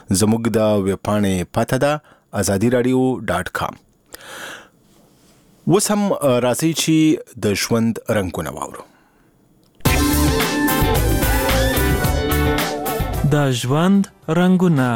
زموږ د ویبپاڼې پته ده azadiradio.com. اوس هم راځئ چې د ژوند رنګونه واورو. د ژوند رنګونه.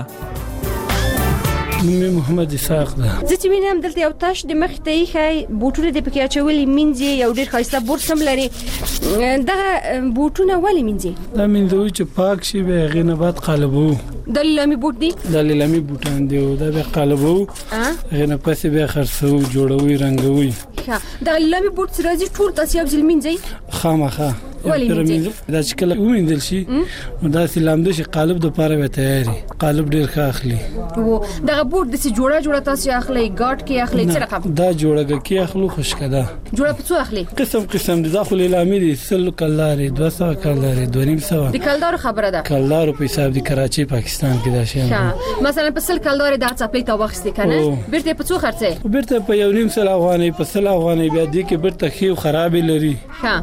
نوم محمد اسحاق ده. زه چې وینم دلته یو تاش د مخ ته یې خای بوټونه د پکې اچولي منځي یو ډېر ښایسته بوټ سم لري. دا بوټونه ولې منځي؟ دا منځوي چې پاک شي به هغې نه بعد قالبو. دا لیلامي بوټ دي؟ دا لیلامي بوټان دي او دا به قالبو هغې نه پسې بیا خرڅوو جوړوي رنګوي. دا لیلامي بوټ چې راځي ټول تاسې یو ځل منځئ؟ خامخا ولې منځئ؟ دا چې کله ومینځل شي نو داسې لامده شي قالب دپاره به تیاري. قالب ډېر ښه اخلي. دغه بوټ داسې جوړه تاسې اخلئ ګاټ کې اخلئ څه رقم؟ دا جوړه کې اخلو خشکه ده. جوړه په څو اخلئ؟ قسم دي. دا خو لیلامي دي 100 کلدارې 200 کلدارې 250 د کلدارو خبره ده. کلدارو په حساب د کراچۍ پاکستان کې دا شی مثلا په 100 کلدارې دا څپلۍ ته واخیستې کنه بیرته په څو خرڅې؟ بیرته په 1.5 افغانۍ په 100 افغانۍ بیا دې کې بیرته ښې او خرابې لري.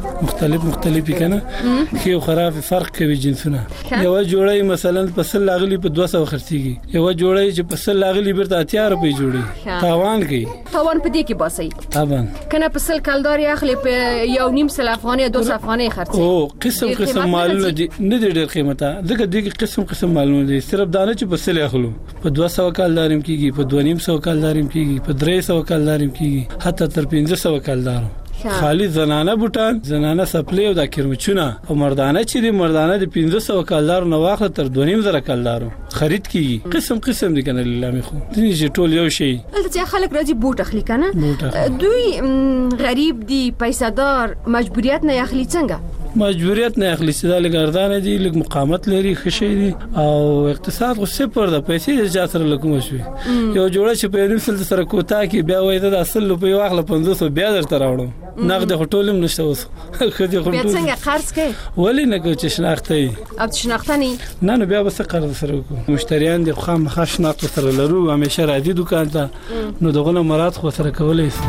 مختلف کنه ښې او خراب فرق کوي جنسونه. یو جوړه مثلا په 100 لاغلی په 200 خرڅيږي. یو جوړه چې په 100 لاغلی بیرته 80 روپۍ جوړي. تاوان کوي. تاوان په دې کې باسي. طبعا کنه په 100 کلدارې اخلي په 1.5 افغانۍ 200 افغانۍ خرڅي. او قسم مالونه دي نه ډېر قیمته. ځکه دې کې قسم مالونه دي. صرف دانه چې په 100 اخلو په 200 کلدارم کیږي په 2.5 کلدارم کیږي په 300 کلدارم کیږي حتی تر 500 کلدارو. خالی زنانه بوټان زنانه سپلې او د کرمچونه او مردانه چې د مردانه د 500 کلدارو نه واخله تر 2.5 کلدارو خرید کیږي. قسم دي کنه لیلامي خو دې چې ټول یو شی. البته خلک راځي بوټ اخلي کنه دوی غریب دي پیسادار مجبوریت نه اخلي. څنګه مجبوریت نه اخلي؟ چې دا لګردان دي لګ مقاومت لري خشي دي او اقتصاد خو صفر ده. پیسې اجازه سره لکوم شوي. یو جوړه چې په 1.5 سره کوتا کې بیا وای دا اصل په واخله 500 بیا درته راوړم. نقد هټولم نشته اوس. خدي خو بیا څنګه قرض کوي؟ ولې نه کوي چې شناخته ای او شناخته نه بیا به څه قرض سره وکړو. مشتریان دي خامخا شناخته سره لرو همیشه راځي دکان ته نو دغه مراد خو سره کولای شي.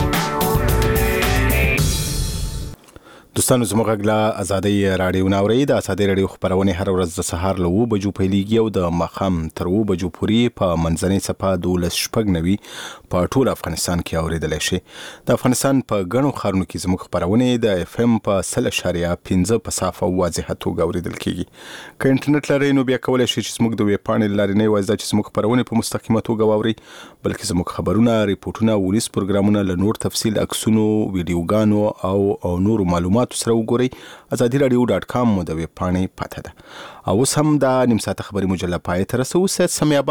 دوستانو زموږ غږ آزادۍ رادیو ناوري د آزادۍ رادیو خبرونه هر ورځ د سهار له 9 بجو پیلېږي او د ماښام تر 9 بجو پورې په منځنۍ صفه 12:90 په ټول افغانستان کې اوریدل شي. د افغانستان په غنو خارونو کې زموږ خبرونه د اف ام په 0.5 په صافه واضحه توګه اوریدل کیږي. که انټرنیټ لرئ نو بیا کولای شئ چې زموږ د ویب پاڼې لارې نه وایي چې زموږ خبرونه په مستقیمه توګه واوري بلکې زموږ خبرونه ریپورتونه ولس پروګرامونه له نور تفصیل عکسونو ویډیوګانو او نور معلومات سره وګورئ. azadiradio.com مو د ویب پاڼې پته ده. او اوس هم د نیم ساعت خبري مجله پای ته رسو. سمیا